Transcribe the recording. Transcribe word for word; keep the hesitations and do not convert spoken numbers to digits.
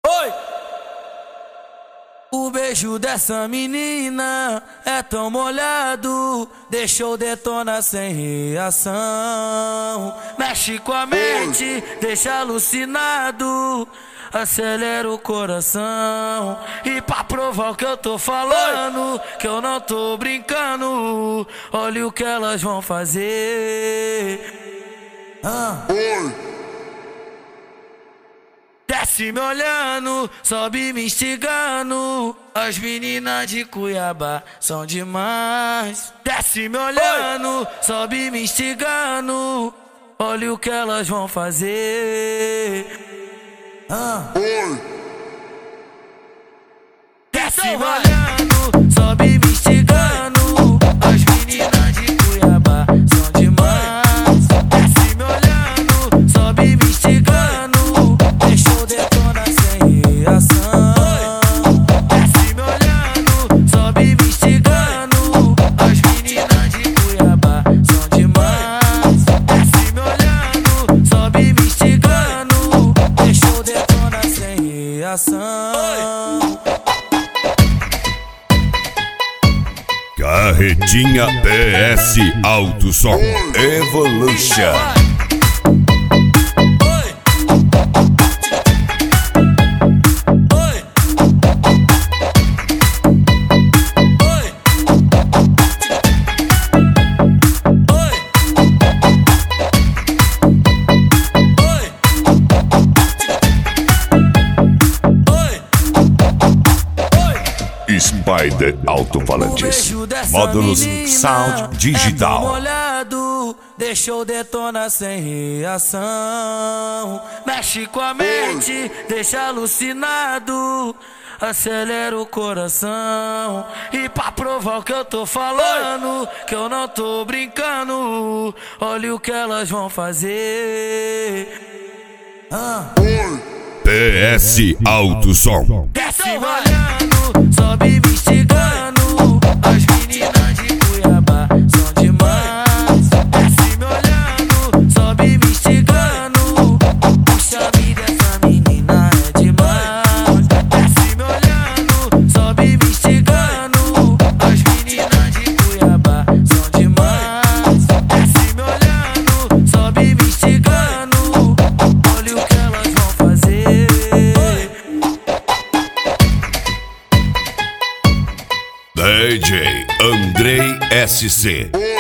Oi! O beijo dessa menina é tão molhado, deixou detona sem reação. Mexe com a mente, deixa alucinado, acelera o coração. E pra provar o que eu tô falando, que eu não tô brincando, olha o que elas vão fazer. Ah. Desce me olhando, sobe me instigando, as meninas de Cuiabá são demais. Desce me olhando, sobe me instigando, olha o que elas vão fazer. Ah. Desce me olhando, sobe me instigando, as meninas de Cuiabá são demais. Desce me olhando, sobe me instigando, deixou detona sem reação. Desce me olhando, sobe me instigando, as meninas de Cuiabá são demais. Desce me olhando, sobe me instigando, deixou detona sem reação. Carretinha P S Alto Som Evolution. Spider Alto-Falantes, módulos Sound Digital. Molhado, deixou detona sem reação. Mexe com a mente, deixa alucinado, acelera o coração. E pra provar o que eu tô falando, que eu não tô brincando, olha o que elas vão fazer. Ah. P S Alto Som. Desce me olhando, sobe me instigando, as meninas de Cuiabá são demais. Desce me olhando, sobe me instigando, puxa vida, essa menina é demais. Desce me olhando, sobe me instigando, as meninas de Cuiabá são demais. Desce me olhando, sobe me instigando, olha o que elas vão fazer. D J Andrei S C.